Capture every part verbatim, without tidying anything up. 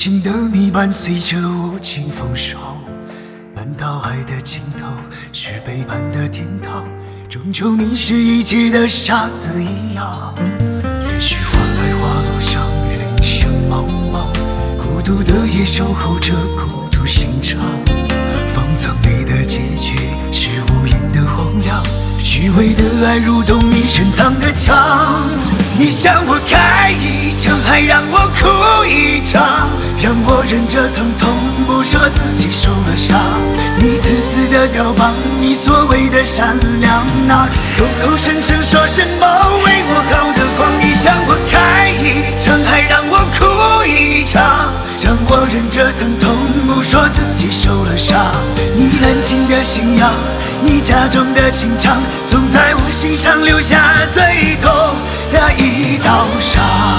情的你伴随着无情风霜，难道爱的尽头是背叛的天堂？终究你是一切的傻子一样。也许花开花落像人生茫茫，孤独的夜守候着孤独心肠，放葬你的结局是无言的荒凉，虚伪的爱如同你深藏的枪。你向我开一枪，还让我哭一场，让我忍着疼痛不说自己受了伤。你自私的标榜你所谓的善良，那口口声声说什么为我好的谎。你向我开一枪，还让我哭一场，让我忍着疼痛不说自己受了伤。你滥情的信仰，你假装的情长，总在我心上留下最痛的一道伤。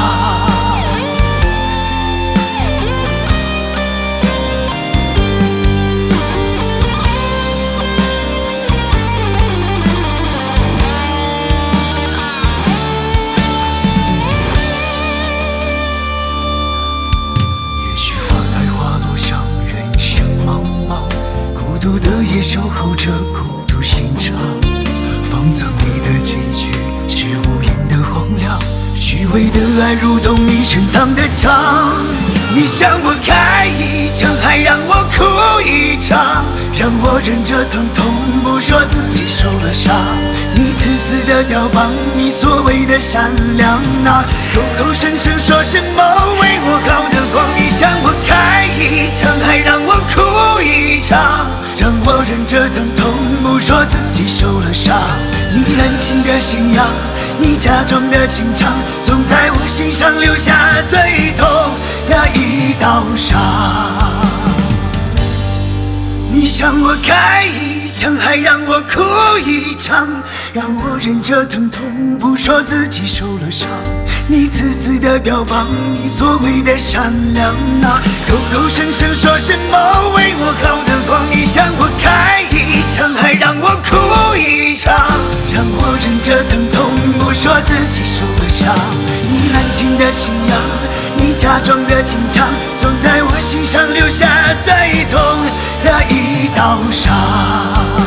也许花开花落像人生茫茫，孤独的夜守候着孤独心肠，放葬你的结局是无言的荒凉，虚伪的爱如同你深藏的枪。你向我开一枪，还让我哭一场，让我忍着疼痛不说自己受了伤。你自私的标榜你所谓的善良，那口口声声说什么为我好的谎。你向我开一枪，还让我哭一场，让我忍着疼痛不说自己受了伤。你滥情的信仰，你假装的情长，总在我心上留下最痛的一道伤。你向我开一枪，还让我哭一场，让我忍着疼痛不说自己受了伤。你自私的标榜你所谓的善良，那口口声声说什么为我好的谎。你向我开一枪，还让我哭一场，让我忍着疼痛不说自己受了伤。你滥情的信仰，你假装的情长，总在我心上留下最痛的一道伤。